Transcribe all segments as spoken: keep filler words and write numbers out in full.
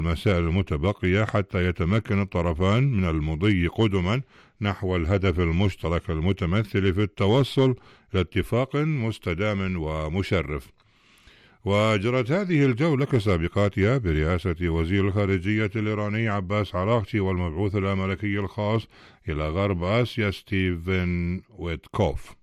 المسائل المتبقية حتى يتمكن الطرفان من المضي قدما نحو الهدف المشترك المتمثل في التوصل إلى اتفاق مستدام ومشرف. وجرت هذه الجولة كسابقاتها برئاسة وزير الخارجية الإيراني عباس عراقچي والمبعوث الأمريكي الخاص إلى غرب آسيا ستيفن ويتكوف.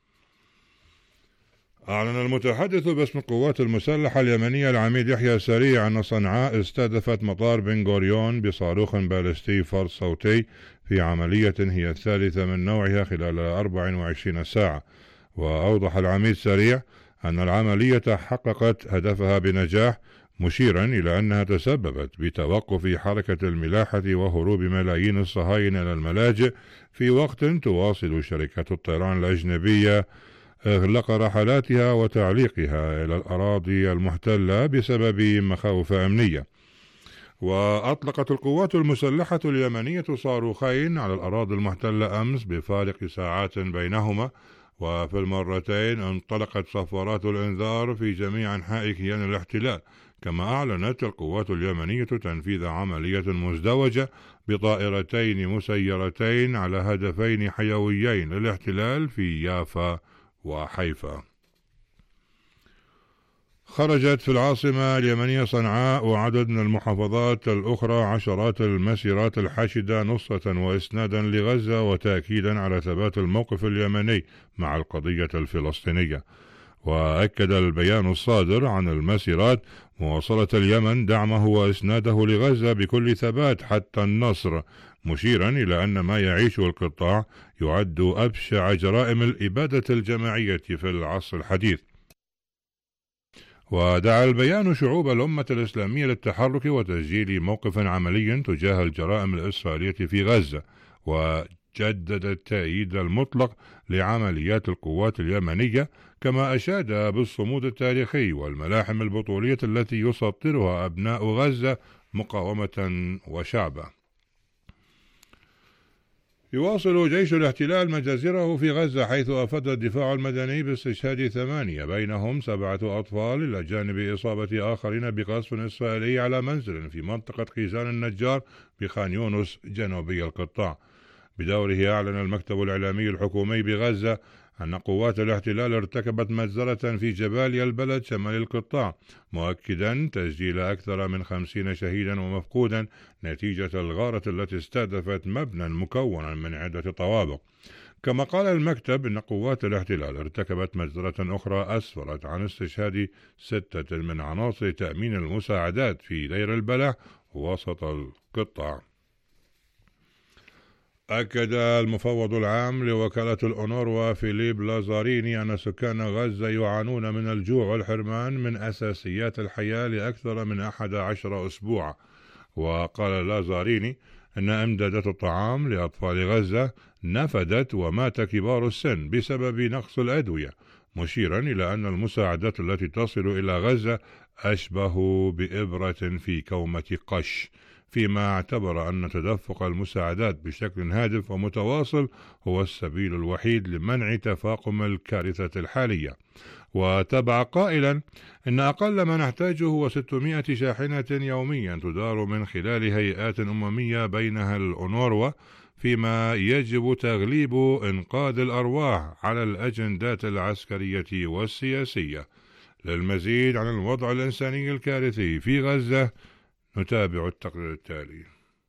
أعلن المتحدث باسم القوات المسلحة اليمنية العميد يحيى سريع أن صنعاء استهدفت مطار بن غوريون بصاروخ باليستي فرد صوتي في عملية هي الثالثة من نوعها خلال أربع وعشرين ساعة. وأوضح العميد سريع أن العملية حققت هدفها بنجاح، مشيرا إلى أنها تسببت بتوقف حركة الملاحة وهروب ملايين الصهاينة إلى الملاجئ في وقت تواصل شركات الطيران الأجنبية إغلاق رحلاتها وتعليقها إلى الأراضي المحتلة بسبب مخاوف أمنية. وأطلقت القوات المسلحة اليمنية صاروخين على الأراضي المحتلة أمس بفارق ساعات بينهما، وفي المرتين انطلقت صفارات الإنذار في جميع أنحاء كيان الاحتلال. كما أعلنت القوات اليمنية تنفيذ عملية مزدوجة بطائرتين مسيرتين على هدفين حيويين للاحتلال في يافا وحيفا. خرجت في العاصمة اليمنية صنعاء وعدد من المحافظات الأخرى عشرات المسيرات الحاشدة نصرة وإسنادا لغزة وتأكيدا على ثبات الموقف اليمني مع القضية الفلسطينية. وأكد البيان الصادر عن المسيرات مواصلة اليمن دعمه وإسناده لغزة بكل ثبات حتى النصر، مشيرا إلى أن ما يعيشه القطاع يعد أبشع جرائم الإبادة الجماعية في العصر الحديث. ودعا البيان شعوب الأمة الإسلامية للتحرك وتسجيل موقف عملي تجاه الجرائم الإسرائيلية في غزة، وجدد التأييد المطلق لعمليات القوات اليمنية، كما أشاد بالصمود التاريخي والملاحم البطولية التي يسطرها أبناء غزة مقاومة وشعبا. يواصل جيش الاحتلال مجازره في غزة، حيث أفاد الدفاع المدني باستشهاد ثمانية بينهم سبعة أطفال إلى جانب إصابة آخرين بقصف إسرائيلي على منزل في منطقة خيزان النجار بخان يونس جنوبي القطاع. بدوره أعلن المكتب الإعلامي الحكومي بغزة أن قوات الاحتلال ارتكبت مجزرة في جباليا البلد شمال القطاع، مؤكدا تسجيل أكثر من خمسين شهيدا ومفقودا نتيجة الغارة التي استهدفت مبنى مكونا من عدة طوابق. كما قال المكتب إن قوات الاحتلال ارتكبت مجزرة أخرى أسفرت عن استشهاد ستة من عناصر تأمين المساعدات في دير البلح وسط القطاع. أكد المفوض العام لوكالة الأونروا فيليب لازاريني أن سكان غزة يعانون من الجوع والحرمان من أساسيات الحياة لأكثر من أحد عشر أسبوعا. وقال لازاريني أن إمدادات الطعام لأطفال غزة نفدت ومات كبار السن بسبب نقص الأدوية، مشيرا إلى أن المساعدات التي تصل إلى غزة أشبه بإبرة في كومة قش، فيما اعتبر أن تدفق المساعدات بشكل هادف ومتواصل هو السبيل الوحيد لمنع تفاقم الكارثة الحالية. وتبع قائلا إن أقل ما نحتاجه هو ستمائة شاحنة يوميا تدار من خلال هيئات أممية بينها الأونروا، فيما يجب تغليب إنقاذ الأرواح على الأجندات العسكرية والسياسية. للمزيد عن الوضع الإنساني الكارثي في غزة نتابع التقرير التالي.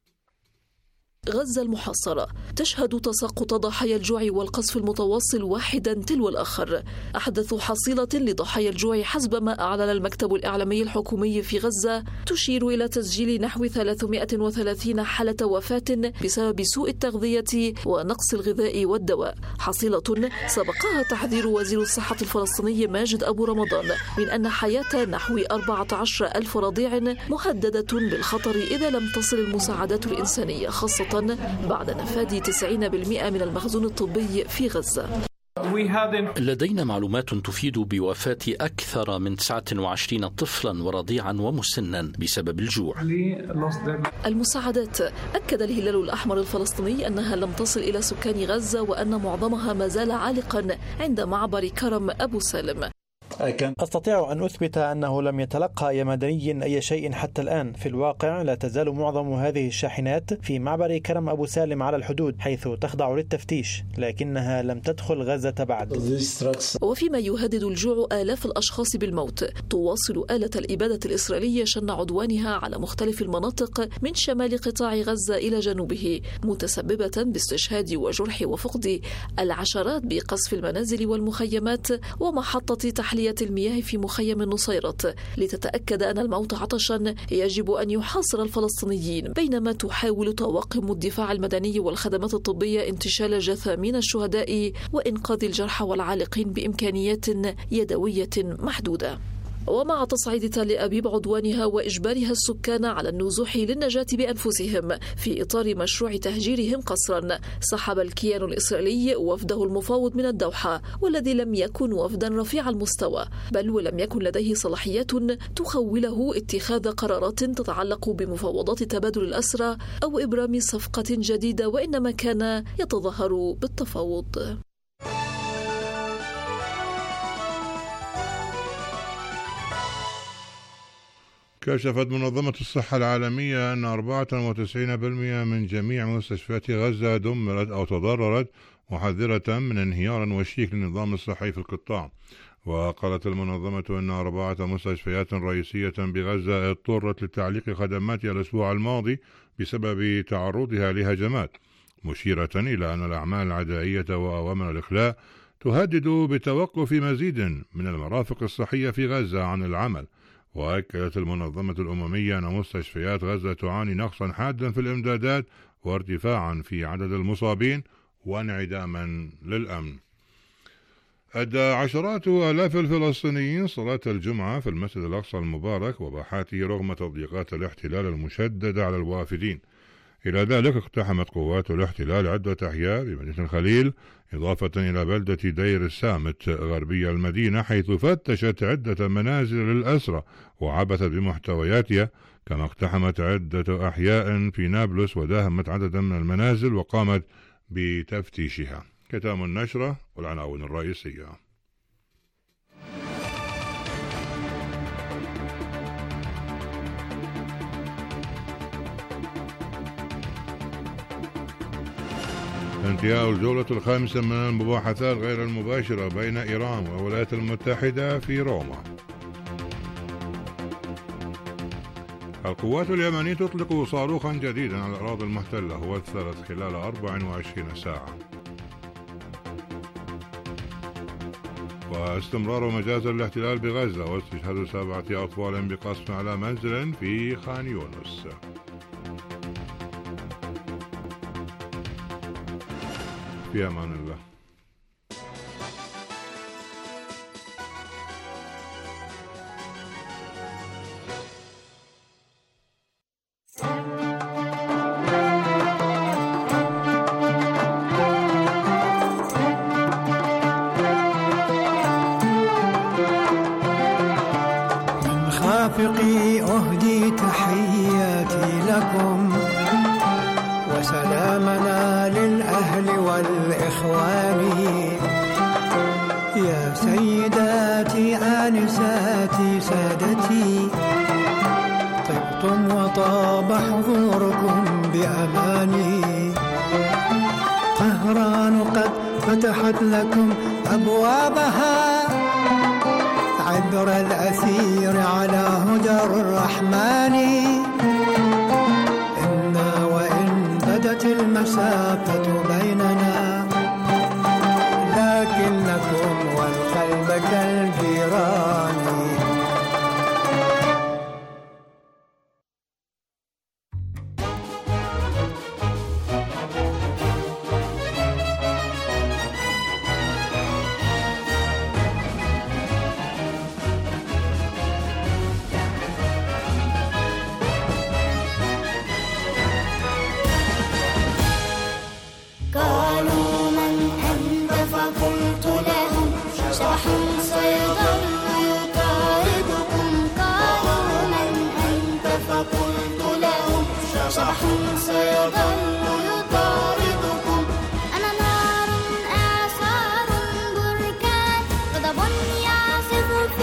غزة المحاصرة تشهد تساقط ضحايا الجوع والقصف المتواصل واحدا تلو الآخر. أحدث حصيلة لضحايا الجوع حسب ما أعلن المكتب الإعلامي الحكومي في غزة تشير إلى تسجيل نحو ثلاثمائة وثلاثين حالة وفاة بسبب سوء التغذية ونقص الغذاء والدواء، حصيلة سبقها تحذير وزير الصحة الفلسطيني ماجد أبو رمضان من أن حياة نحو أربعة عشر ألف رضيع مهددة بالخطر إذا لم تصل المساعدات الإنسانية، خاصة بعد نفاذ تسعين بالمئة من المخزون الطبي في غزة. لدينا معلومات تفيد بوفاة أكثر من تسعة وعشرين طفلا ورضيعا ومسنا بسبب الجوع. المساعدات أكد الهلال الأحمر الفلسطيني أنها لم تصل إلى سكان غزة وأن معظمها ما زال عالقا عند معبر كرم أبو سالم. أستطيع أن أثبت أنه لم يتلقى أي مدني أي شيء حتى الآن. في الواقع لا تزال معظم هذه الشاحنات في معبر كرم أبو سالم على الحدود، حيث تخضع للتفتيش، لكنها لم تدخل غزة بعد. وفيما يهدد الجوع آلاف الأشخاص بالموت، تواصل آلة الإبادة الإسرائيلية شن عدوانها على مختلف المناطق من شمال قطاع غزة إلى جنوبه، متسببة باستشهاد وجرح وفقد العشرات بقصف المنازل والمخيمات ومحطة تحلية المياه في مخيم النصيرت، لتتأكد أن الموت عطشا يجب أن يحاصر الفلسطينيين، بينما تحاول طواقم الدفاع المدني والخدمات الطبية انتشال جثامين الشهداء وإنقاذ الجرحى والعالقين بإمكانيات يدوية محدودة. ومع تصعيد تل أبيب عدوانها وإجبارها السكان على النزوح للنجاة بأنفسهم في إطار مشروع تهجيرهم قسرا، سحب الكيان الإسرائيلي وفده المفاوض من الدوحة، والذي لم يكن وفدا رفيع المستوى، بل ولم يكن لديه صلاحيات تخوله اتخاذ قرارات تتعلق بمفاوضات تبادل الأسرى أو إبرام صفقة جديدة، وإنما كان يتظاهر بالتفاوض. كشفت منظمة الصحة العالمية أن أربعة وتسعين بالمئة من جميع مستشفيات غزة دمرت أو تضررت، محذرة من انهيار وشيك للنظام الصحي في القطاع. وقالت المنظمة أن أربعة مستشفيات رئيسية بغزة اضطرت لتعليق خدماتها الأسبوع الماضي بسبب تعرضها لهجمات، مشيرة إلى أن الأعمال العدائية وأوامر الإخلاء تهدد بتوقف مزيد من المرافق الصحية في غزة عن العمل. وأكدت المنظمة الأممية أن مستشفيات غزة تعاني نقصا حادا في الإمدادات وارتفاعا في عدد المصابين وانعداما للأمن. أدى عشرات آلاف الفلسطينيين صلاة الجمعة في المسجد الأقصى المبارك وباحاته رغم تضييقات الاحتلال المشددة على الوافدين. إلى ذلك اقتحمت قوات الاحتلال عدة أحياء بمدينة الخليل، إضافة إلى بلدة دير السامت غربية المدينة، حيث فتشت عدة منازل للأسرى وعبثت بمحتوياتها، كما اقتحمت عدة أحياء في نابلس وداهمت عددا من المنازل وقامت بتفتيشها. ختام النشرة والعناوين الرئيسية. انتهاء الجولة الخامسة من المباحثات غير المباشرة بين إيران والولايات المتحدة في روما. القوات اليمنية تطلق صاروخا جديدا على الأراضي المحتلة، هو الثالث خلال أربع وعشرين ساعة. واستمرار مجازر الاحتلال بغزة واستشهاد سبعة أطفال بقصف على منزل في خان يونس. في أمان الله. من خافقي أهدي تحياتي لكم وسلامنا للأهل والإخوان، يا سيداتي آنساتي سادتي، طبتم وطاب حضوركم بأماني. طهران قد فتحت لكم أبوابها عبر الأثير على هدى الرحمن. إنا وإن بدت المسافة بيننا لكنكم والقلب كالجيران. أنا نار إعصار بركان غضب يعصف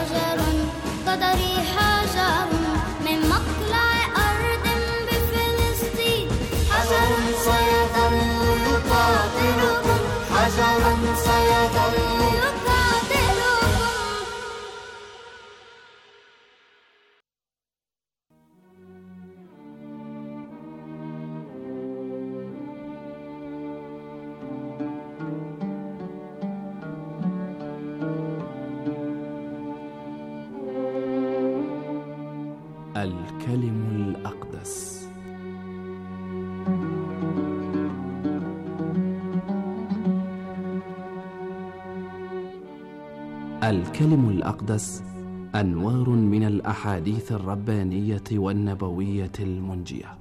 شجر قدري حجر من مطلع أرض بفلسطين، حجر سيظل يقاتلكم، حجر سيظل يقاتلكم. الكلم الأقدس. الكلم الأقدس أنوار من الأحاديث الربانية والنبوية المنجية.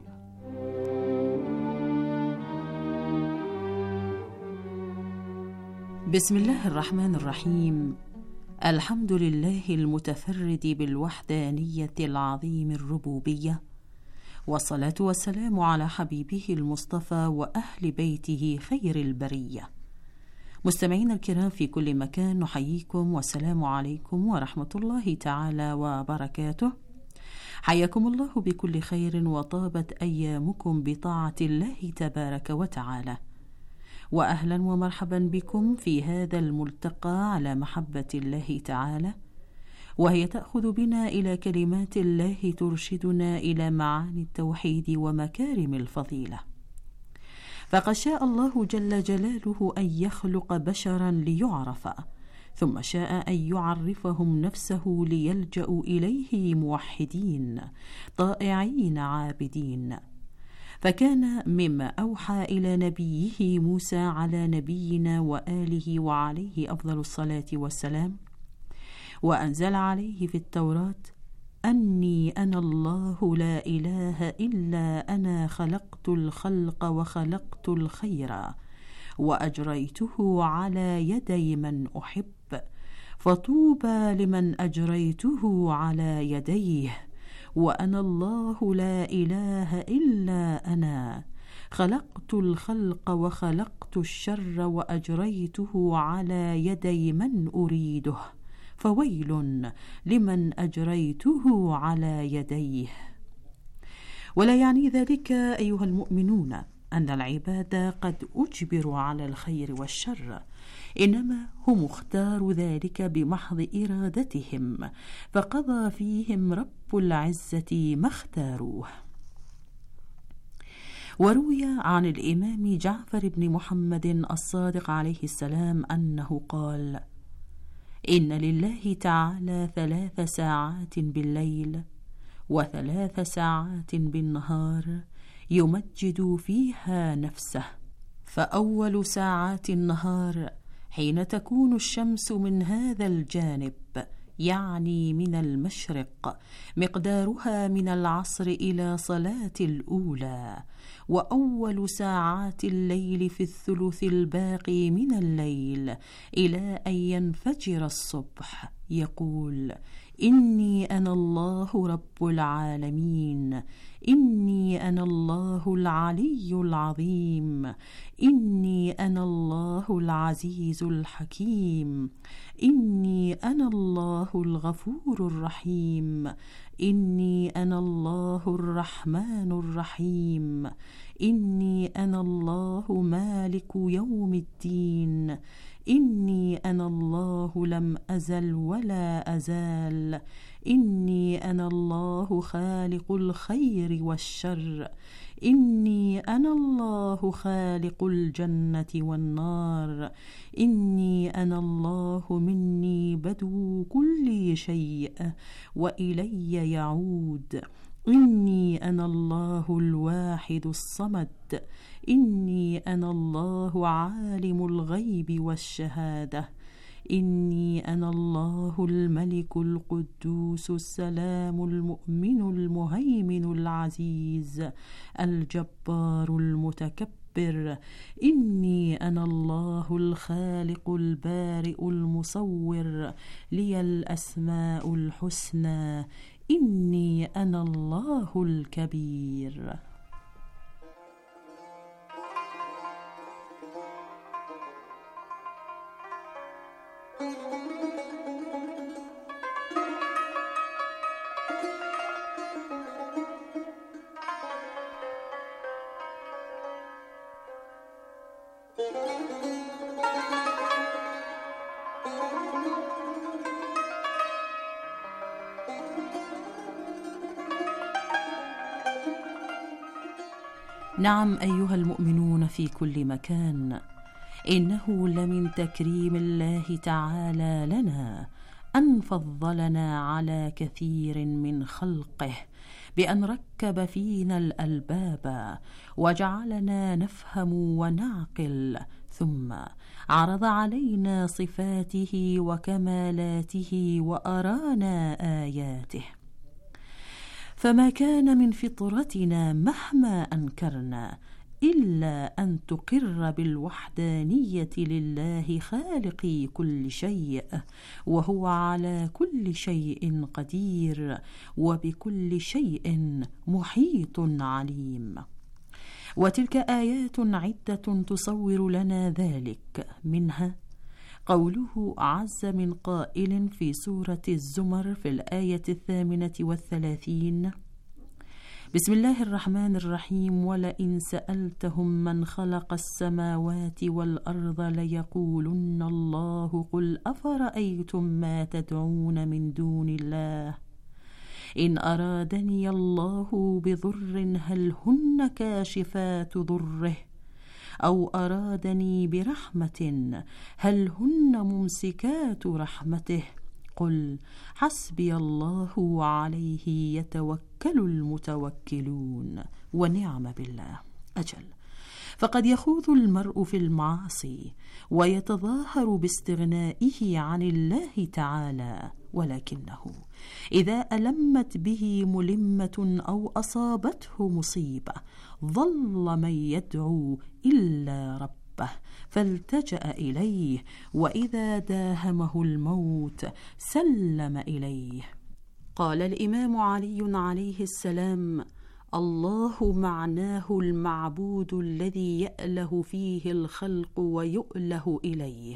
بسم الله الرحمن الرحيم. الحمد لله المتفرد بالوحدانية العظيم الربوبية، والصلاة والسلام على حبيبه المصطفى وأهل بيته خير البرية. مستمعين الكرام في كل مكان، نحييكم والسلام عليكم ورحمة الله تعالى وبركاته. حياكم الله بكل خير وطابت أيامكم بطاعة الله تبارك وتعالى، وأهلا ومرحبا بكم في هذا الملتقى على محبة الله تعالى، وهي تأخذ بنا إلى كلمات الله ترشدنا إلى معاني التوحيد ومكارم الفضيلة. فقد شاء الله جل جلاله أن يخلق بشرا ليعرف، ثم شاء أن يعرفهم نفسه ليلجأوا إليه موحدين طائعين عابدين. فكان مما أوحى إلى نبيه موسى على نبينا وآله وعليه أفضل الصلاة والسلام، وأنزل عليه في التوراة: أني أنا الله لا إله إلا أنا خلقت الخلق وخلقت الخير وأجريته على يدي من أحب، فطوبى لمن أجريته على يديه، وأنا الله لا إله إلا أنا خلقت الخلق وخلقت الشر وأجريته على يدي من أريده، فويل لمن أجريته على يديه. ولا يعني ذلك أيها المؤمنون أن العباد قد أجبروا على الخير والشر، إنما هم اختاروا ذلك بمحض إرادتهم، فقضى فيهم رب العزة ما اختاروه. وروي عن الإمام جعفر بن محمد الصادق عليه السلام أنه قال: إن لله تعالى ثلاث ساعات بالليل وثلاث ساعات بالنهار يمجد فيها نفسه، فأول ساعات النهار حين تكون الشمس من هذا الجانب، يعني من المشرق، مقدارها من العصر إلى صلاة الأولى، وأول ساعات الليل في الثلث الباقي من الليل إلى أن ينفجر الصبح، يقول: إني أنا الله رب العالمين، إني أنا الله العلي العظيم، إني أنا الله العزيز الحكيم، إني أنا الله الغفور الرحيم، إني أنا الله الرحمن الرحيم، إني أنا الله مالك يوم الدين، إني أنا الله لم أزل ولا أزال، إني أنا الله خالق الخير والشر، إني أنا الله خالق الجنة والنار، إني أنا الله مني بدو كل شيء وإلي يعود، إني أنا الله الواحد الصمد، إني أنا الله عالم الغيب والشهادة، إني أنا الله الملك القدوس السلام المؤمن المهيمن العزيز الجبار المتكبر، إني أنا الله الخالق البارئ المصور، لي الأسماء الحسنى، إني أنا الله الكبير. نعم أيها المؤمنون في كل مكان، إنه لمن تكريم الله تعالى لنا أن فضلنا على كثير من خلقه بأن ركب فينا الألباب وجعلنا نفهم ونعقل، ثم عرض علينا صفاته وكمالاته وأرانا آياته. فما كان من فطرتنا مهما أنكرنا إلا أن تقر بالوحدانية لله خالق كل شيء، وهو على كل شيء قدير وبكل شيء محيط عليم. وتلك آيات عدة تصور لنا ذلك، منها قوله عز من قائل في سورة الزمر في الآية الثامنة والثلاثين: بسم الله الرحمن الرحيم: ولئن سألتهم من خلق السماوات والأرض ليقولن الله قل أفرأيتم ما تدعون من دون الله إن أرادني الله بضر هل هن كاشفات ضره أو أرادني برحمة هل هن ممسكات رحمته قل حسبي الله عليه يتوكل المتوكلون ونعم بالله. أجل، فقد يخوض المرء في المعاصي ويتظاهر باستغنائه عن الله تعالى، ولكنه إذا ألمت به ملمة أو أصابته مصيبة ظل من يدعو إلا ربه فالتجأ إليه، وإذا داهمه الموت سلم إليه. قال الإمام علي عليه السلام: الله معناه المعبود الذي يأله فيه الخلق ويؤله إليه.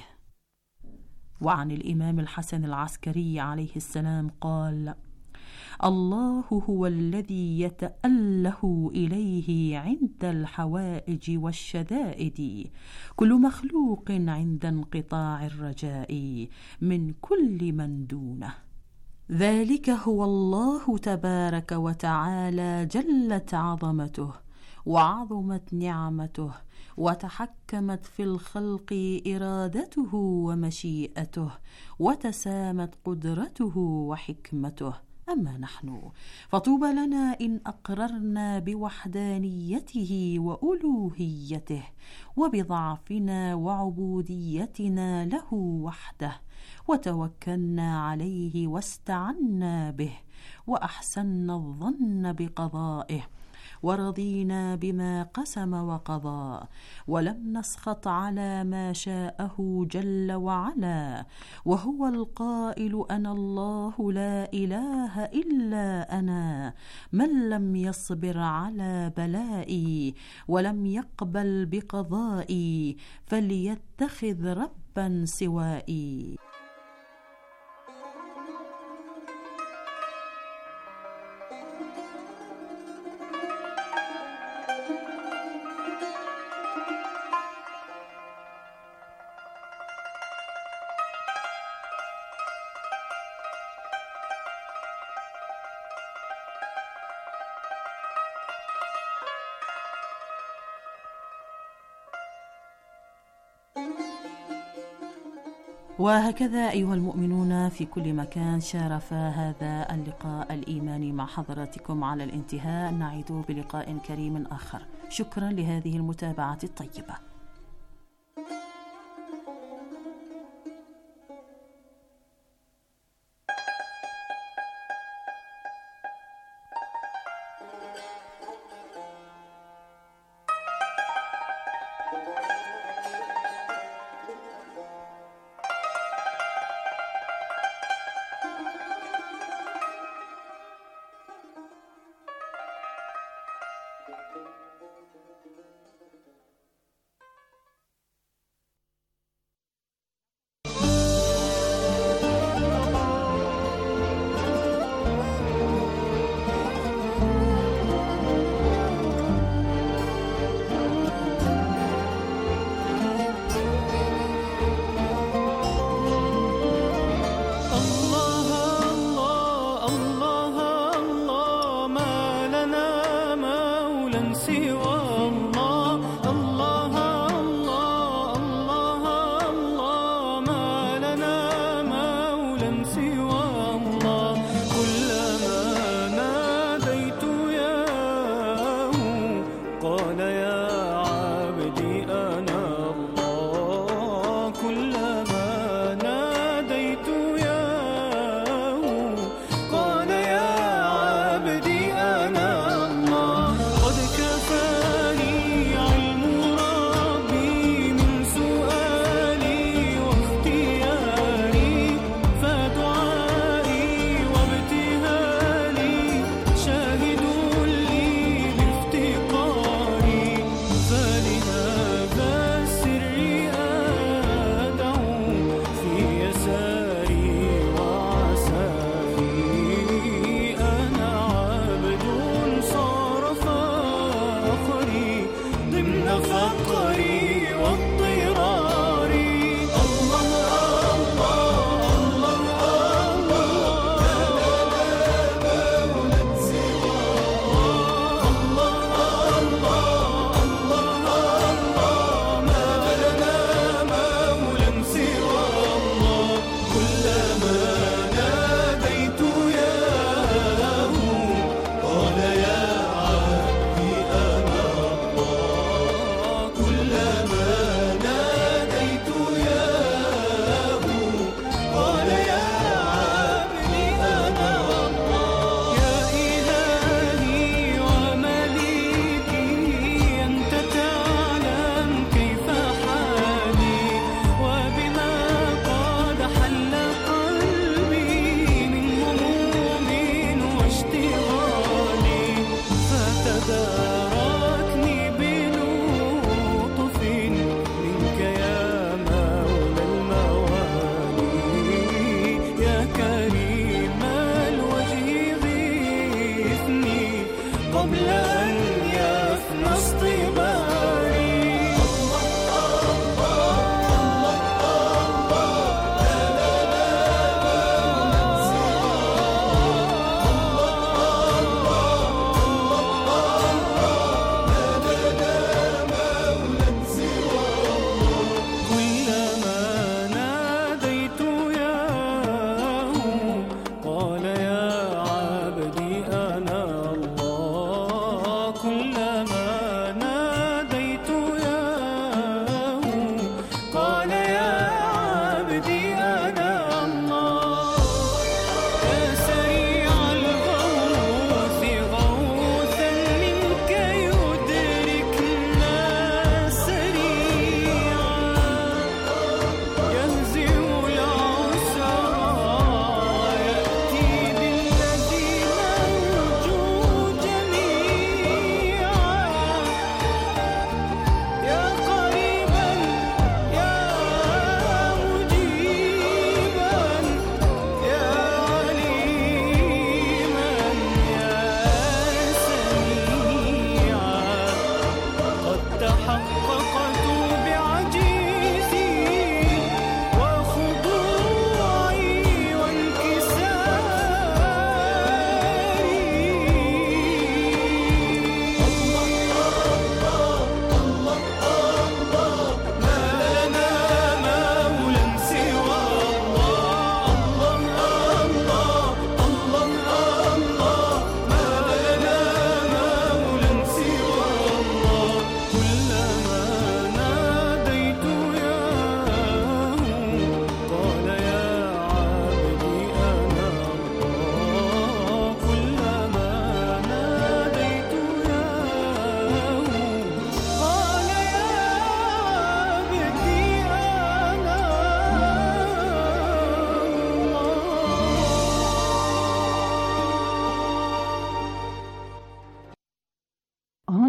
وعن الإمام الحسن العسكري عليه السلام قال: الله هو الذي يتأله إليه عند الحوائج والشدائد، كل مخلوق عند انقطاع الرجاء من كل من دونه. ذلك هو الله تبارك وتعالى، جلت عظمته وعظمت نعمته وتحكمت في الخلق إرادته ومشيئته وتسامت قدرته وحكمته. أما نحن فطوبى لنا إن أقررنا بوحدانيته وألوهيته وبضعفنا وعبوديتنا له وحده، وتوكلنا عليه واستعنا به وأحسنا الظن بقضائه ورضينا بما قسم وقضى، ولم نسخط على ما شاءه جل وعلا، وهو القائل: أنا الله لا إله إلا أنا، من لم يصبر على بلائي ولم يقبل بقضائي فليتخذ ربا سوائي. وهكذا أيها المؤمنون في كل مكان، شارف هذا اللقاء الإيماني مع حضراتكم على الانتهاء. نعيد بلقاء كريم آخر. شكرا لهذه المتابعة الطيبة.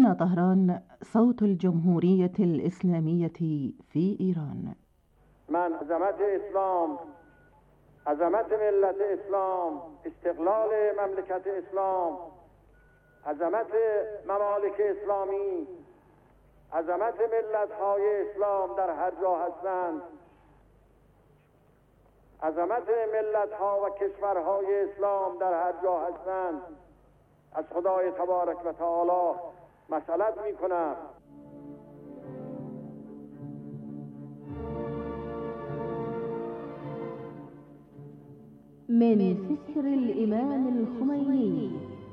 هنا طهران، صوت الجمهورية الإسلامية في إيران. من عظمت اسلام، عظمت ملت اسلام، استقلال مملکت اسلام، عظمت ممالک اسلامی، عظمت ملت‌های اسلام در هر جا هستند، عظمت ملت‌ها و کشورهای اسلام در هر جا هستند، از خدای تبارک و تعالی مسئلت می‌کنم. من فكر الإمام الخميني.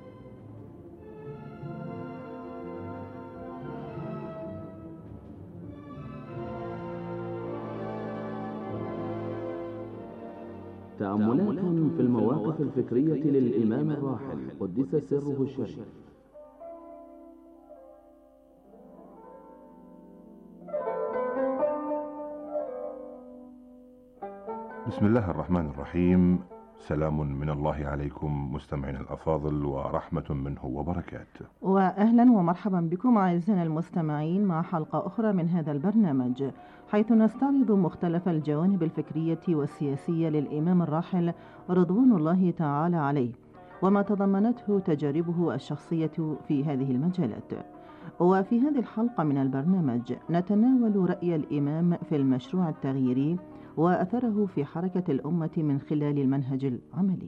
تأملات في المواقف الفكرية للإمام الراحل قدس سره الشريف. بسم الله الرحمن الرحيم. سلام من الله عليكم مستمعين الأفاضل ورحمة منه وبركاته. وأهلا ومرحبا بكم أعزائنا المستمعين مع حلقة أخرى من هذا البرنامج، حيث نستعرض مختلف الجوانب الفكرية والسياسية للإمام الراحل رضوان الله تعالى عليه، وما تضمنته تجاربه الشخصية في هذه المجالات. وفي هذه الحلقة من البرنامج نتناول رأي الإمام في المشروع التغييري وأثره في حركة الأمة من خلال المنهج العملي.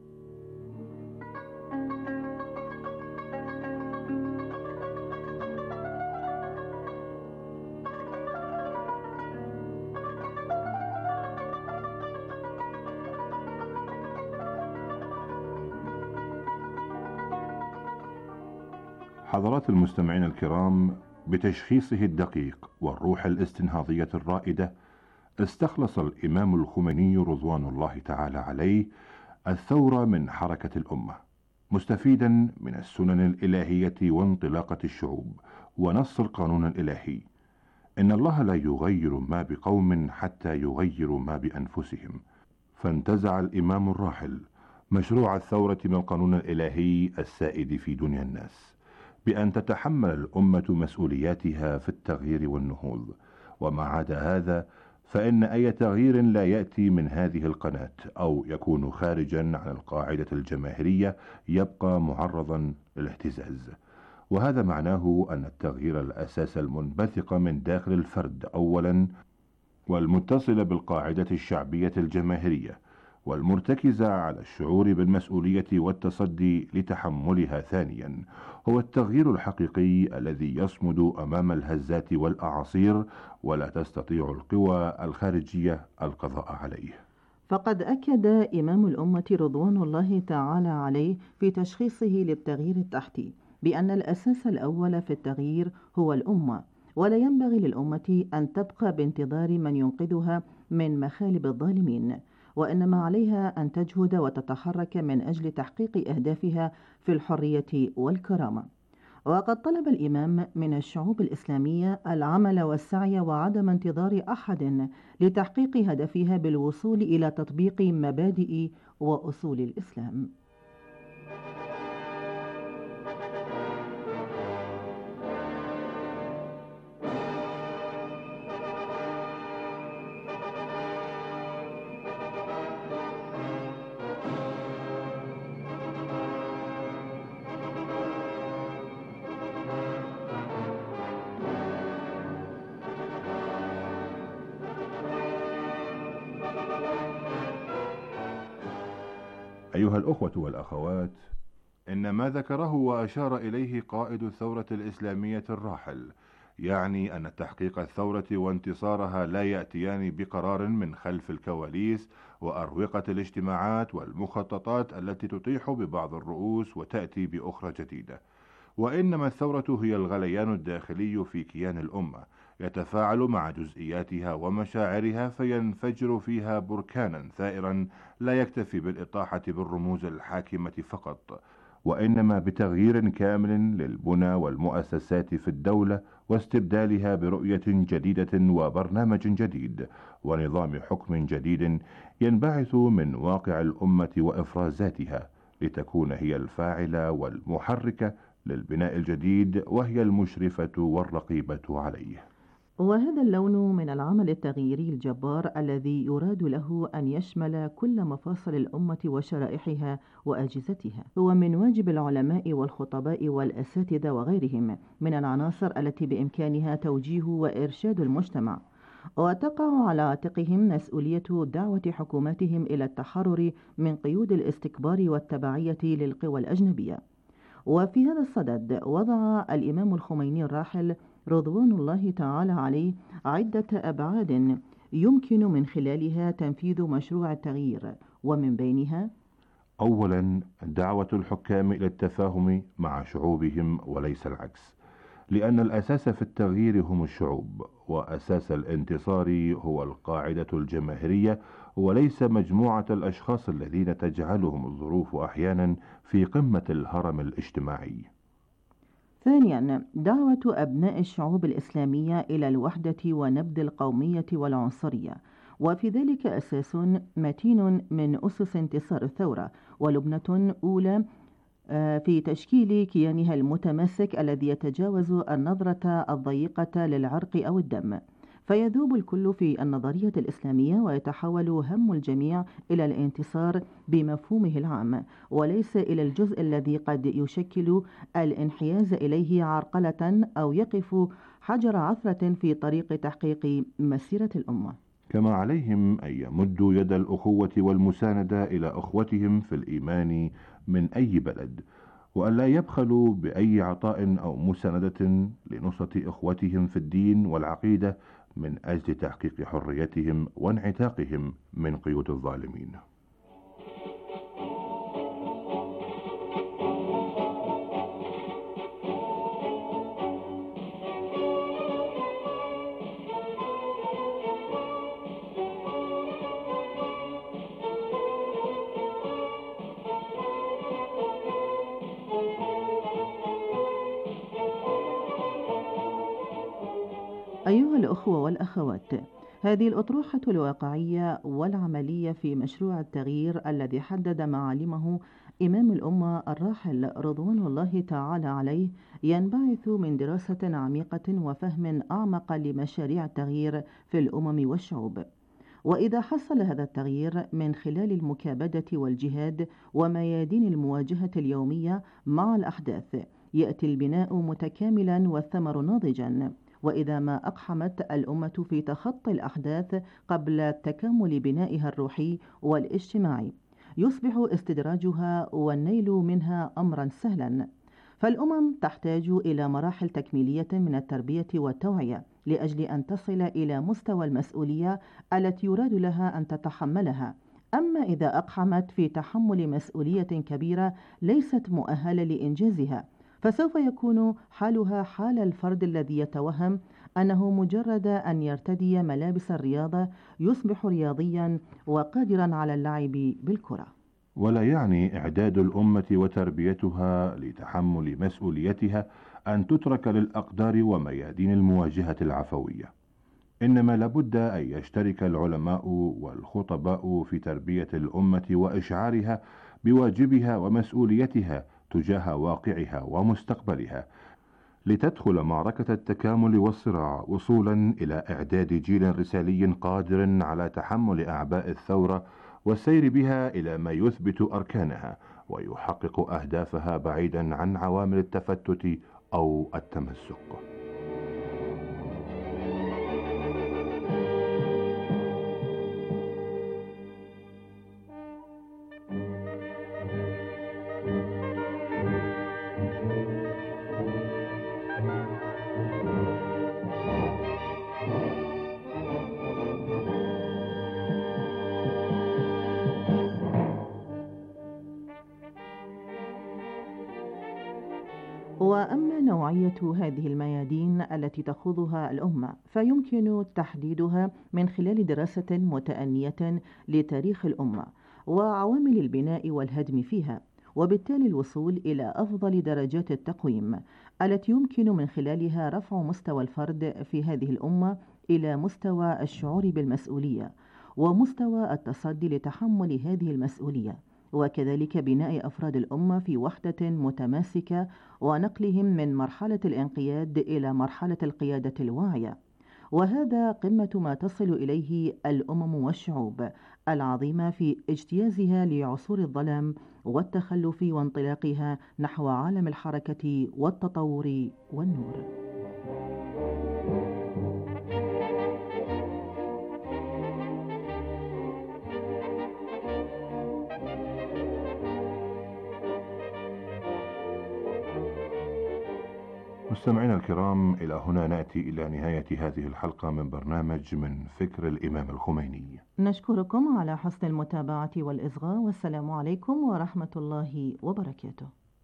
حضرات المستمعين الكرام، بتشخيصه الدقيق والروح الاستنهاضية الرائدة استخلص الإمام الخميني رضوان الله تعالى عليه الثورة من حركة الأمة، مستفيدا من السنن الإلهية وانطلاقة الشعوب ونص القانون الإلهي: إن الله لا يغير ما بقوم حتى يغيروا ما بأنفسهم. فانتزع الإمام الراحل مشروع الثورة من القانون الإلهي السائد في دنيا الناس، بأن تتحمل الأمة مسؤولياتها في التغيير والنهوض. وما عدا هذا فإن أي تغيير لا يأتي من هذه القناة أو يكون خارجا عن القاعدة الجماهيرية يبقى معرضا للاهتزاز. وهذا معناه أن التغيير الأساس المنبثق من داخل الفرد أولا، والمتصل بالقاعدة الشعبية الجماهيرية، والمرتكزة على الشعور بالمسؤولية والتصدي لتحملها ثانيا، هو التغيير الحقيقي الذي يصمد أمام الهزات والأعاصير ولا تستطيع القوى الخارجية القضاء عليه. فقد أكد إمام الأمة رضوان الله تعالى عليه في تشخيصه للتغيير التحتي بأن الأساس الأول في التغيير هو الأمة، ولا ينبغي للأمة أن تبقى بانتظار من ينقذها من مخالب الظالمين، وإنما عليها أن تجهد وتتحرك من أجل تحقيق أهدافها في الحرية والكرامة. وقد طلب الإمام من الشعوب الإسلامية العمل والسعي وعدم انتظار أحد لتحقيق هدفها بالوصول إلى تطبيق مبادئ وأصول الإسلام. أيها الأخوة والأخوات، إن ما ذكره وأشار إليه قائد الثورة الإسلامية الراحل يعني أن تحقيق الثورة وانتصارها لا يأتيان بقرار من خلف الكواليس وأروقة الاجتماعات والمخططات التي تطيح ببعض الرؤوس وتأتي بأخرى جديدة، وإنما الثورة هي الغليان الداخلي في كيان الأمة يتفاعل مع جزئياتها ومشاعرها فينفجر فيها بركانا ثائرا لا يكتفي بالإطاحة بالرموز الحاكمة فقط، وإنما بتغيير كامل للبنى والمؤسسات في الدولة واستبدالها برؤية جديدة وبرنامج جديد ونظام حكم جديد ينبعث من واقع الأمة وإفرازاتها، لتكون هي الفاعلة والمحركة للبناء الجديد، وهي المشرفة والرقيبة عليه. وهذا اللون من العمل التغييري الجبار الذي يراد له أن يشمل كل مفاصل الأمة وشرائحها وأجهزتها هو من واجب العلماء والخطباء والأساتذة وغيرهم من العناصر التي بإمكانها توجيه وإرشاد المجتمع، وتقع على عاتقهم مسؤولية دعوة حكوماتهم إلى التحرر من قيود الاستكبار والتبعية للقوى الأجنبية. وفي هذا الصدد وضع الإمام الخميني الراحل رضوان الله تعالى عليه عدة أبعاد يمكن من خلالها تنفيذ مشروع التغيير، ومن بينها: أولا، دعوة الحكام إلى التفاهم مع شعوبهم وليس العكس، لأن الأساس في التغيير هم الشعوب، وأساس الانتصار هو القاعدة الجماهيرية وليس مجموعة الأشخاص الذين تجعلهم الظروف أحيانا في قمة الهرم الاجتماعي. ثانيا، دعوة أبناء الشعوب الإسلامية إلى الوحدة ونبذ القومية والعنصرية، وفي ذلك أساس متين من أسس انتصار الثورة، ولبنة أولى في تشكيل كيانها المتماسك الذي يتجاوز النظرة الضيقة للعرق أو الدم، فيذوب الكل في النظرية الإسلامية ويتحول هم الجميع إلى الانتصار بمفهومه العام، وليس إلى الجزء الذي قد يشكل الانحياز إليه عرقلة أو يقف حجر عثرة في طريق تحقيق مسيرة الأمة. كما عليهم أن يمدوا يد الأخوة والمساندة إلى أخوتهم في الإيمان من أي بلد، وأن لا يبخلوا بأي عطاء أو مساندة لنصرة إخوتهم في الدين والعقيدة من أجل تحقيق حريتهم وانعتاقهم من قيود الظالمين. أيها الأخوة والأخوات، هذه الأطروحة الواقعية والعملية في مشروع التغيير الذي حدد معالمه إمام الأمة الراحل رضوان الله تعالى عليه ينبعث من دراسة عميقة وفهم أعمق لمشاريع التغيير في الأمم والشعوب. وإذا حصل هذا التغيير من خلال المكابدة والجهاد وميادين المواجهة اليومية مع الأحداث، يأتي البناء متكاملا والثمر ناضجا. وإذا ما أقحمت الأمة في تخطي الأحداث قبل تكامل بنائها الروحي والاجتماعي، يصبح استدراجها والنيل منها أمرا سهلا. فالأمم تحتاج إلى مراحل تكميلية من التربية والتوعية لأجل أن تصل إلى مستوى المسؤولية التي يراد لها أن تتحملها. أما إذا أقحمت في تحمل مسؤولية كبيرة ليست مؤهلة لإنجازها، فسوف يكون حالها حال الفرد الذي يتوهم أنه مجرد أن يرتدي ملابس الرياضة يصبح رياضيا وقادرا على اللعب بالكرة. ولا يعني إعداد الأمة وتربيتها لتحمل مسؤوليتها أن تترك للأقدار وميادين المواجهة العفوية، إنما لابد أن يشترك العلماء والخطباء في تربية الأمة وإشعارها بواجبها ومسؤوليتها تجاه واقعها ومستقبلها، لتدخل معركة التكامل والصراع وصولا إلى إعداد جيل رسالي قادر على تحمل أعباء الثورة والسير بها إلى ما يثبت أركانها ويحقق أهدافها بعيدا عن عوامل التفتت أو التمزق. وأما نوعية هذه الميادين التي تخوضها الأمة فيمكن تحديدها من خلال دراسة متأنية لتاريخ الأمة وعوامل البناء والهدم فيها، وبالتالي الوصول إلى أفضل درجات التقويم التي يمكن من خلالها رفع مستوى الفرد في هذه الأمة إلى مستوى الشعور بالمسؤولية ومستوى التصدي لتحمل هذه المسؤولية، وكذلك بناء أفراد الأمة في وحدة متماسكة ونقلهم من مرحلة الانقياد إلى مرحلة القيادة الواعية. وهذا قمة ما تصل إليه الأمم والشعوب العظيمة في اجتيازها لعصور الظلام والتخلف وانطلاقها نحو عالم الحركة والتطور والنور. مستمعينا الكرام، إلى هنا نأتي إلى نهاية هذه الحلقة من برنامج من فكر الإمام الخميني. نشكركم على حسن المتابعة والإصغاء، والسلام عليكم ورحمة الله وبركاته.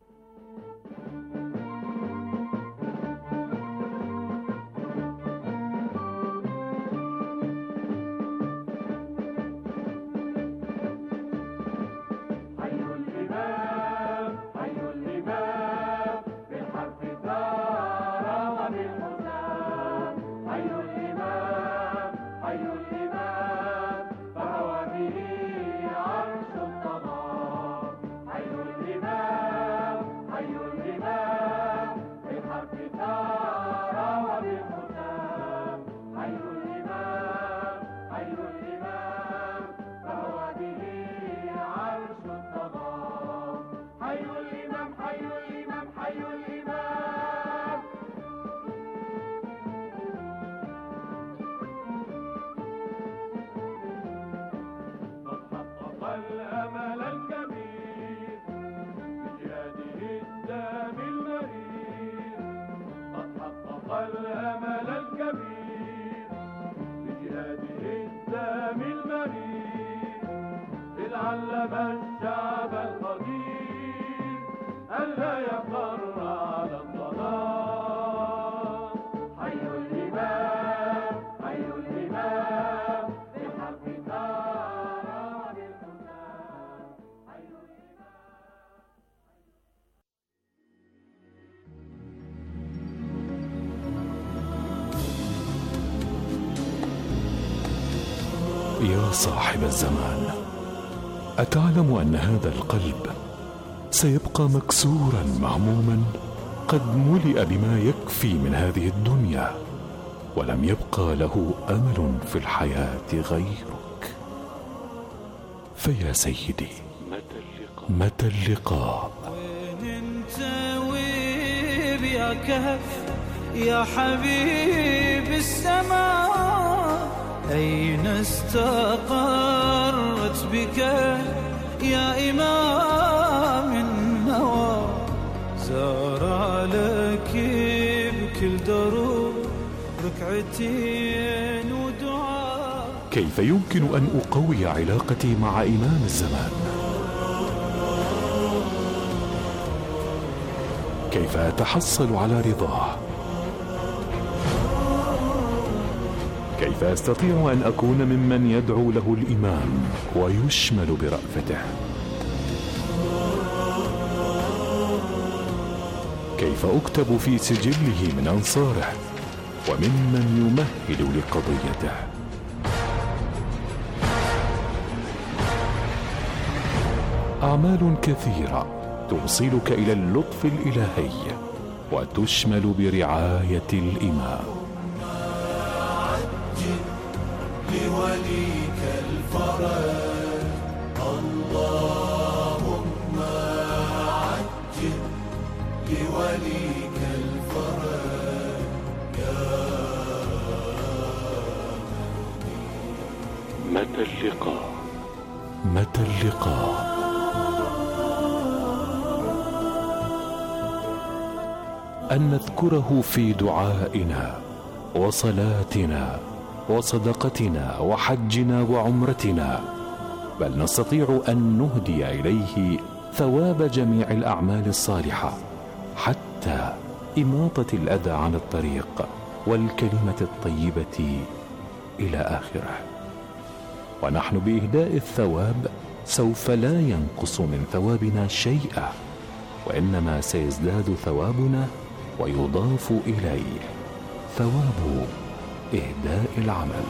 يا صاحب الزمان، أتعلم أن هذا القلب سيبقى مكسورا مهموما قد ملئ بما يكفي من هذه الدنيا، ولم يبقى له أمل في الحياة غيرك. فيا سيدي، متى اللقاء؟ وين انت ويب يا كهف يا حبيب السماء، أين استقرت بك يا إمام النوى؟ زار لك بكل دروب ركعتين ودعاء. كيف يمكن أن أقوي علاقتي مع إمام الزمان؟ كيف أتحصل على رضاه؟ كيف أستطيع أن أكون ممن يدعو له الإمام ويشمل برأفته؟ كيف أكتب في سجله من أنصاره وممن يمهد لقضيته؟ أعمال كثيرة توصلك إلى اللطف الإلهي وتشمل برعاية الإمام. لوليك الفرج اللهم عجل لوليك الفرج يا متى اللقاء؟ متى اللقاء؟ أن نذكره في دعائنا وصلاتنا وصدقتنا وحجنا وعمرتنا، بل نستطيع أن نهدي إليه ثواب جميع الأعمال الصالحة، حتى إماطة الأذى عن الطريق والكلمة الطيبة إلى آخره. ونحن بإهداء الثواب سوف لا ينقص من ثوابنا شيئا، وإنما سيزداد ثوابنا ويضاف إليه ثواب إهداء العمل.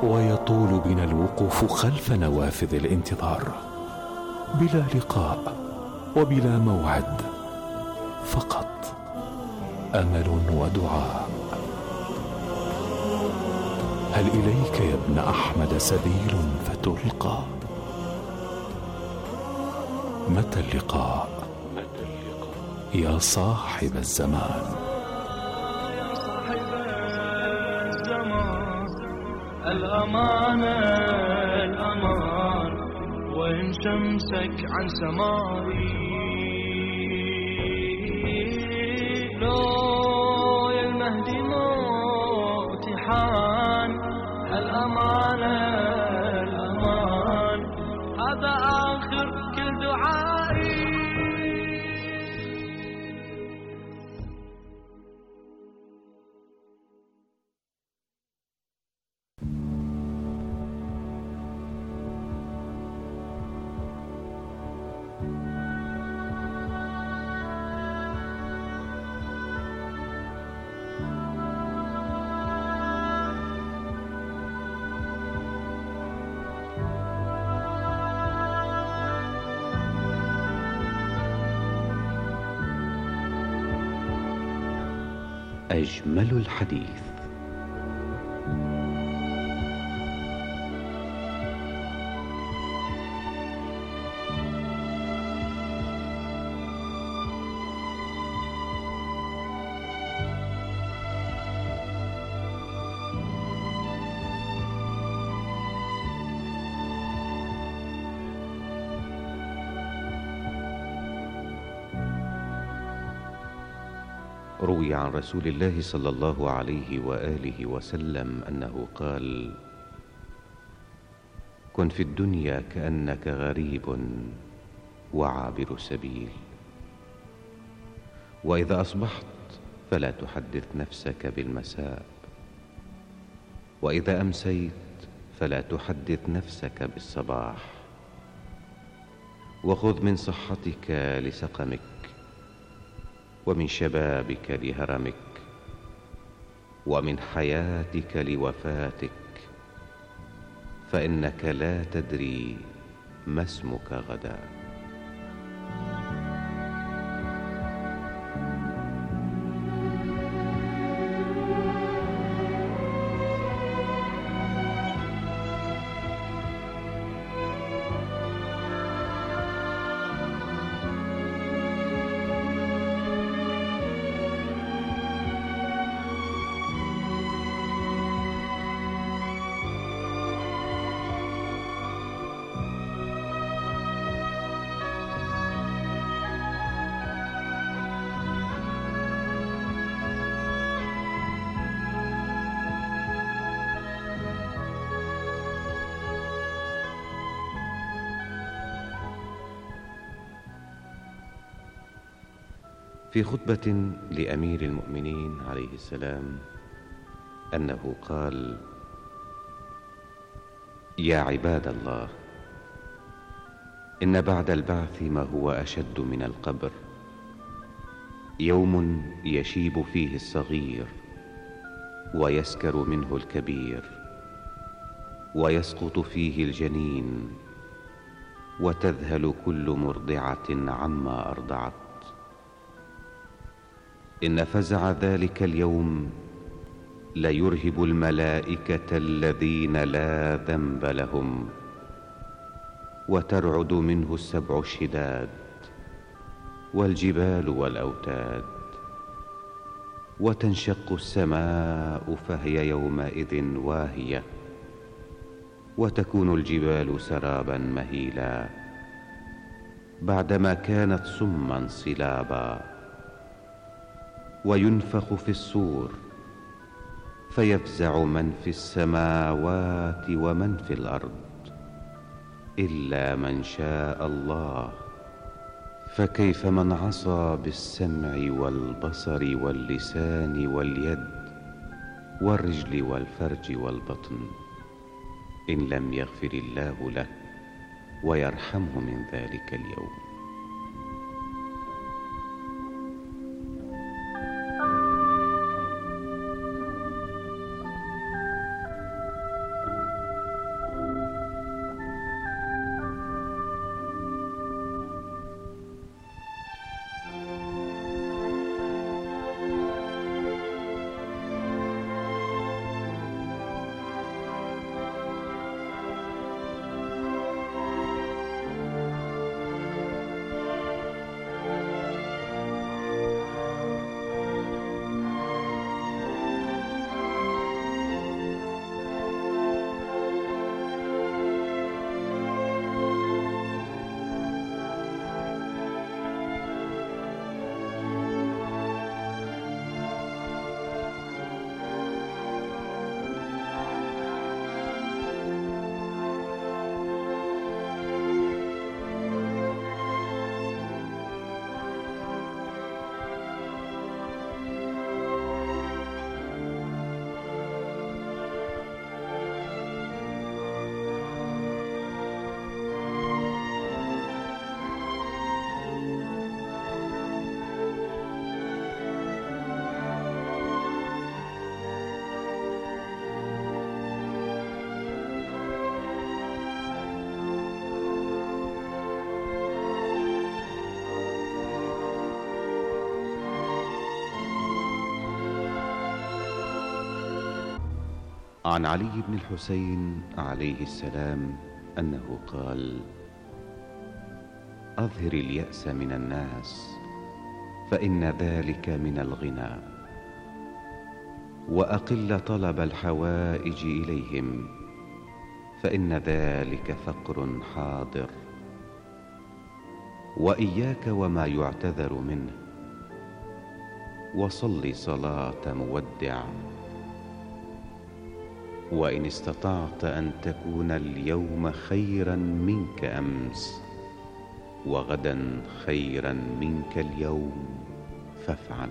ويطول بنا الوقوف خلف نوافذ الانتظار بلا لقاء وبلا موعد، فقط أمل ودعاء. هل إليك يا ابن أحمد سبيل فتلقى؟ متى اللقاء يا صاحب الزمان؟ يا صاحب الزمان الأمانة الأمان، وإن شمسك عن سمائي لو يا المهدي موت حان. الأمانة الأمان هذا آخر كل دعائي. أجمل الحديث. روي عن رسول الله صلى الله عليه وآله وسلم أنه قال: كن في الدنيا كأنك غريب وعابر سبيل، وإذا أصبحت فلا تحدث نفسك بالمساء، وإذا أمسيت فلا تحدث نفسك بالصباح، وخذ من صحتك لسقمك، ومن شبابك لهرمك، ومن حياتك لوفاتك، فإنك لا تدري ما اسمك غدا. في خطبة لأمير المؤمنين عليه السلام أنه قال: يا عباد الله، إن بعد البعث ما هو أشد من القبر، يوم يشيب فيه الصغير ويسكر منه الكبير، ويسقط فيه الجنين، وتذهل كل مرضعة عما أرضعت. إن فزع ذلك اليوم ليرهب الملائكة الذين لا ذنب لهم، وترعد منه السبع الشداد والجبال والأوتاد، وتنشق السماء فهي يومئذ واهية، وتكون الجبال سرابا مهيلا بعدما كانت صما صلابا. وينفخ في الصور فيفزع من في السماوات ومن في الأرض إلا من شاء الله، فكيف من عصى بالسمع والبصر واللسان واليد والرجل والفرج والبطن، إن لم يغفر الله له ويرحمه من ذلك اليوم. عن علي بن الحسين عليه السلام أنه قال: أظهر اليأس من الناس فإن ذلك من الغنى، وأقل طلب الحوائج إليهم فإن ذلك فقر حاضر، وإياك وما يعتذر منه، وصل صلاة مودع، وإن استطعت أن تكون اليوم خيرا منك أمس وغدا خيرا منك اليوم فافعل.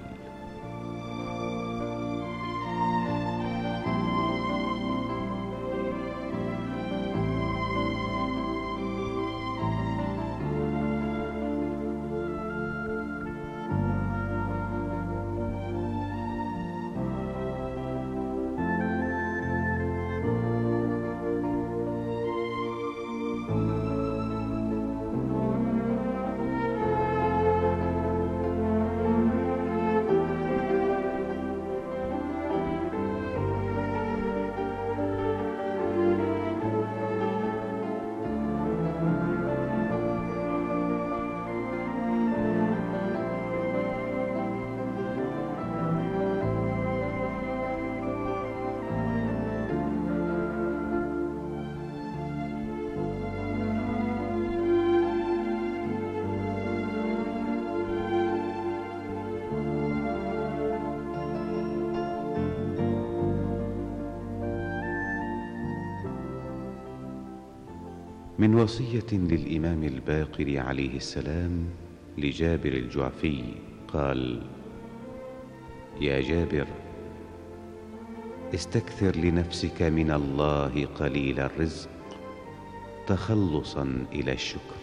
من وصية للإمام الباقر عليه السلام لجابر الجعفي قال: يا جابر، استكثر لنفسك من الله قليل الرزق تخلصا إلى الشكر،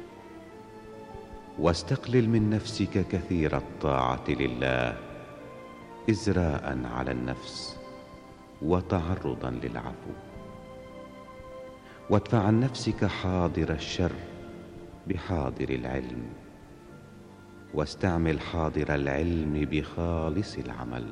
واستقلل من نفسك كثير الطاعة لله إزراء على النفس وتعرضا للعفو، وادفع عن نفسك حاضر الشر بحاضر العلم، واستعمل حاضر العلم بخالص العمل،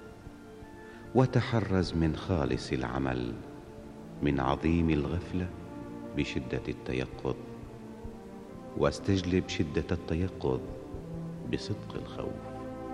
وتحرز من خالص العمل من عظيم الغفلة بشدة التيقظ، واستجلب شدة التيقظ بصدق الخوف.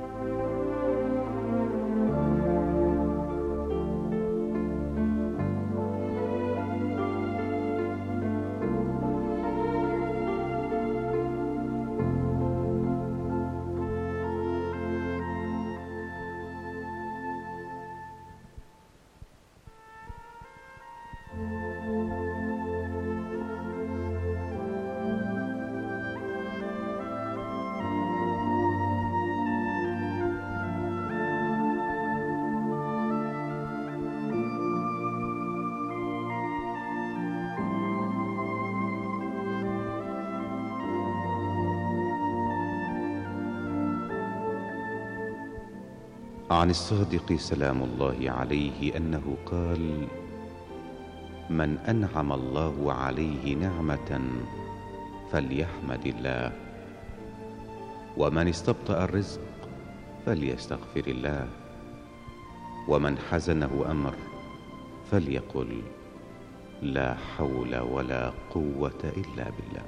عن الصادق سلام الله عليه أنه قال: من أنعم الله عليه نعمة فليحمد الله، ومن استبطأ الرزق فليستغفر الله، ومن حزنه أمر فليقل لا حول ولا قوة إلا بالله.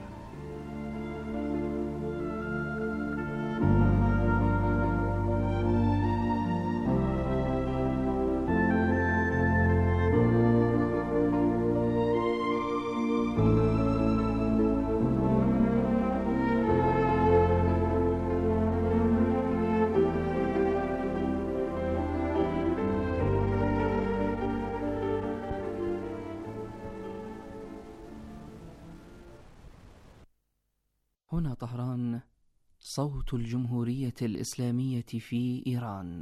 هنا طهران، صوت الجمهورية الإسلامية في إيران.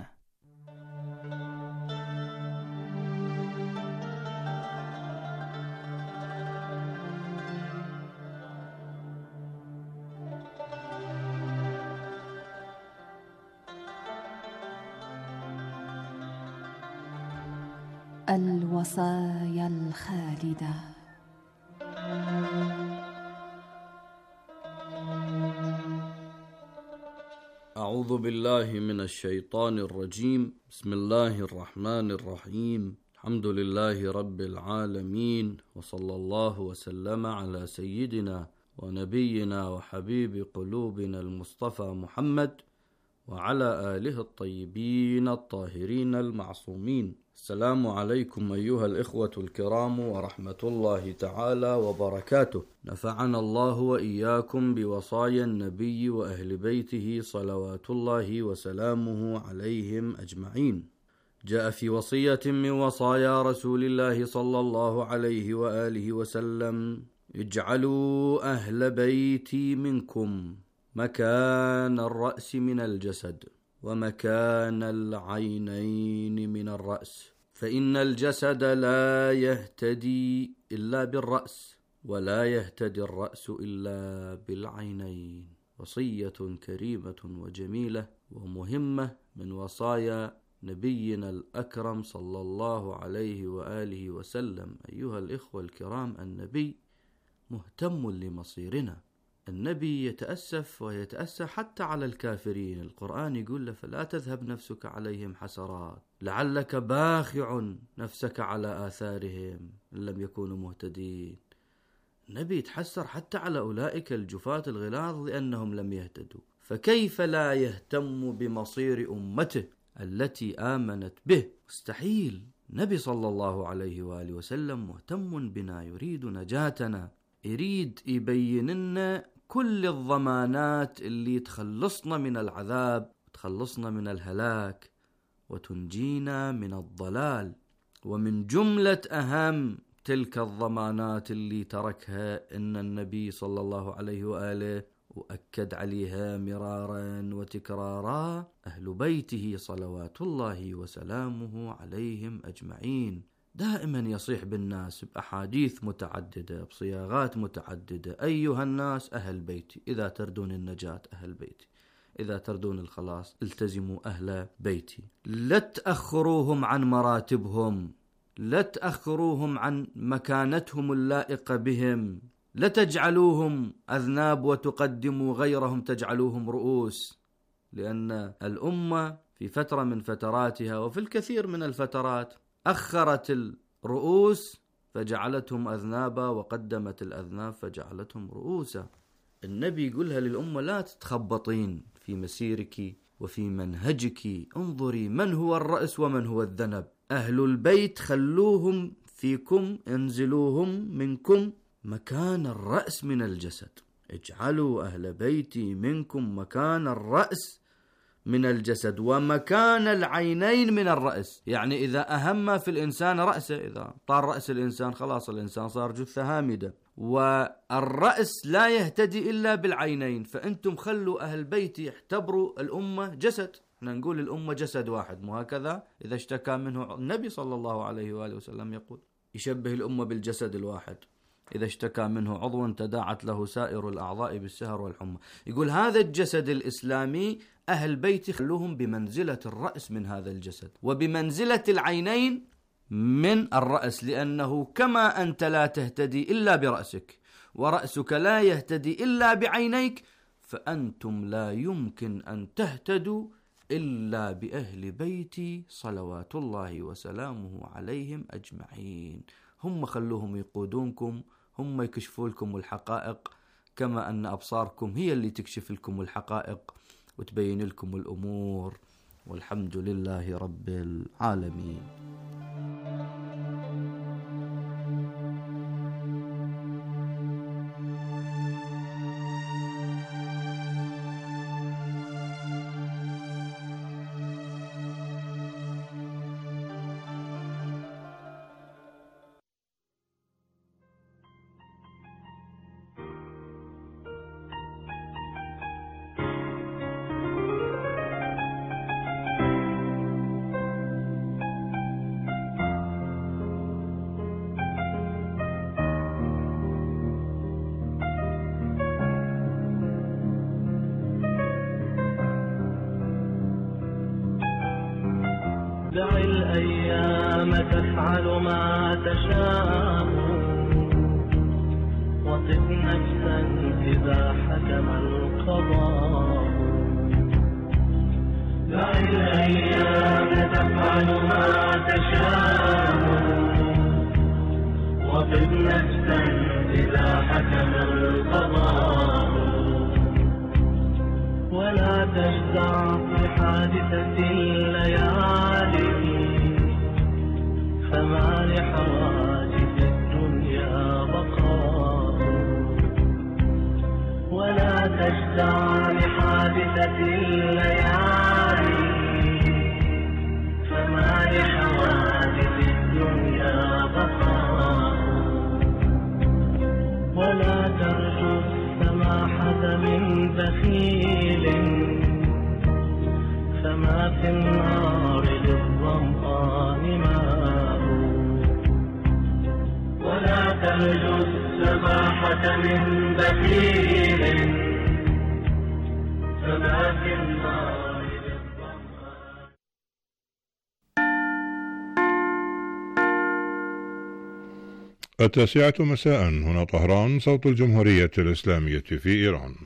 الوصايا الخالدة. أعوذ بالله من الشيطان الرجيم. بسم الله الرحمن الرحيم. الحمد لله رب العالمين، وصلى الله وسلم على سيدنا ونبينا وحبيب قلوبنا المصطفى محمد وعلى آله الطيبين الطاهرين المعصومين. السلام عليكم أيها الإخوة الكرام ورحمة الله تعالى وبركاته. نفعنا الله وإياكم بوصايا النبي وأهل بيته صلوات الله وسلامه عليهم أجمعين. جاء في وصية من وصايا رسول الله صلى الله عليه وآله وسلم: اجعلوا أهل بيتي منكم مكان الرأس من الجسد ومكان العينين من الرأس، فإن الجسد لا يهتدي إلا بالرأس ولا يهتدي الرأس إلا بالعينين. وصية كريمة وجميلة ومهمة من وصايا نبينا الأكرم صلى الله عليه وآله وسلم. أيها الإخوة الكرام، النبي مهتم لمصيرنا. النبي يتأسف ويتأسى حتى على الكافرين. القرآن يقول له: فلا تذهب نفسك عليهم حسرات لعلك باخع نفسك على آثارهم إن لم يكونوا مهتدين. النبي يتحسر حتى على أولئك الجفاة الغلاظ لأنهم لم يهتدوا، فكيف لا يهتم بمصير أمته التي آمنت به؟ مستحيل. نبي صلى الله عليه وآله وسلم مهتم بنا، يريد نجاتنا، يريد يبين لنا كل الضمانات اللي تخلصنا من العذاب وتخلصنا من الهلاك وتنجينا من الضلال. ومن جملة أهم تلك الضمانات اللي تركها إن النبي صلى الله عليه وآله وأكد عليها مرارا وتكرارا: أهل بيته صلوات الله وسلامه عليهم أجمعين. دائما يصيح بالناس بأحاديث متعددة بصياغات متعددة: أيها الناس أهل بيتي، إذا تردون النجاة أهل بيتي، إذا تردون الخلاص التزموا أهل بيتي. لا تأخروهم عن مراتبهم، لا تأخروهم عن مكانتهم اللائقة بهم، لا تجعلوهم أذناب وتقدموا غيرهم تجعلوهم رؤوس. لأن الأمة في فترة من فتراتها وفي الكثير من الفترات أخرت الرؤوس فجعلتهم أذنابا، وقدمت الأذناب فجعلتهم رؤوسا. النبي يقولها للأمة: لا تتخبطين في مسيرك وفي منهجك، انظري من هو الرأس ومن هو الذنب. أهل البيت خلوهم فيكم، انزلوهم منكم مكان الرأس من الجسد. اجعلوا أهل بيتي منكم مكان الرأس من الجسد ومكان العينين من الرأس. يعني إذا أهم في الإنسان رأسه، إذا طار رأس الإنسان خلاص الإنسان صار جثة هامدة، والرأس لا يهتدي إلا بالعينين. فأنتم خلوا أهل بيتي يعتبروا الأمة جسد. احنا نقول الأمة جسد واحد، مو هكذا؟ إذا اشتكى منه النبي صلى الله عليه وآله وسلم يقول يشبه الأمة بالجسد الواحد، إذا اشتكى منه عضو تداعت له سائر الأعضاء بالسهر والحمى. يقول هذا الجسد الإسلامي أهل بيتي خلوهم بمنزلة الرأس من هذا الجسد وبمنزلة العينين من الرأس، لأنه كما أنت لا تهتدي إلا برأسك ورأسك لا يهتدي إلا بعينيك، فأنتم لا يمكن أن تهتدوا إلا بأهل بيتي صلوات الله وسلامه عليهم أجمعين. هم خلوهم يقودونكم، هم يكشفوا لكم الحقائق، كما أن أبصاركم هي اللي تكشف لكم الحقائق وتبين لكم الأمور. والحمد لله رب العالمين. دع الأيام تفعل ما تشاء وطف نفسا إذا حكم القضاء. دع الأيام تفعل ما تشاء طب نفسا إذا حكم القضاء ولا تجزع في حادثة الليالي فما لحوادث الدنيا بقاء ولا تجزع لحادثة الليالي فما لحوادث الدنيا بقاء ولا ترجو السماحة من بخيل فما في النار للظمآن ماء ولا ترجو السماحة من بخيل فما في النار. التاسعة مساء، هنا طهران، صوت الجمهورية الإسلامية في إيران.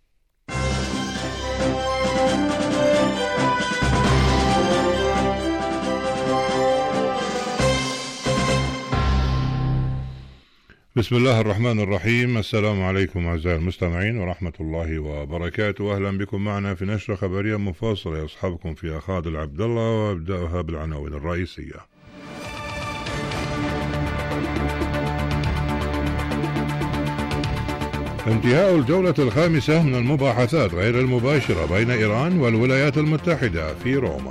بسم الله الرحمن الرحيم. السلام عليكم أعزائي المستمعين ورحمة الله وبركاته. أهلا بكم معنا في نشرة خبرية مفصلة يصحبكم فيها خالد عبد الله، وأبدأها بالعناوين الرئيسية. انتهاء الجولة الخامسة من المباحثات غير المباشرة بين إيران والولايات المتحدة في روما.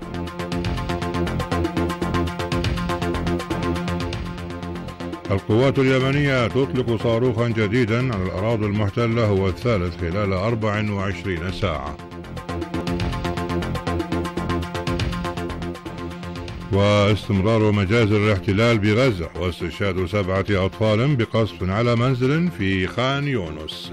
القوات اليمنية تطلق صاروخا جديدا على الأراضي المحتلة، هو الثالث خلال أربع وعشرين ساعة. واستمرار مجازر الاحتلال بغزة، واستشهاد سبعة أطفال بقصف على منزل في خان يونس.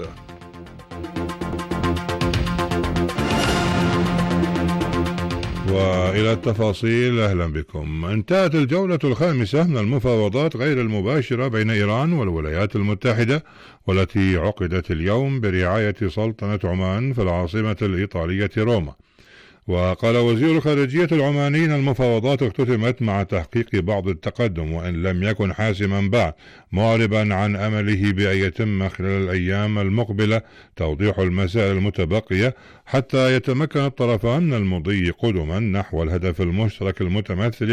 وإلى التفاصيل، أهلا بكم. انتهت الجولة الخامسة من المفاوضات غير المباشرة بين إيران والولايات المتحدة، والتي عقدت اليوم برعاية سلطنة عمان في العاصمة الإيطالية روما. وقال وزير خارجية العمانيين المفاوضات اختتمت مع تحقيق بعض التقدم وإن لم يكن حاسما بعد، معربا عن أمله بأن يتم خلال الأيام المقبلة توضيح المسائل المتبقية حتى يتمكن الطرفان من المضي قدما نحو الهدف المشترك المتمثل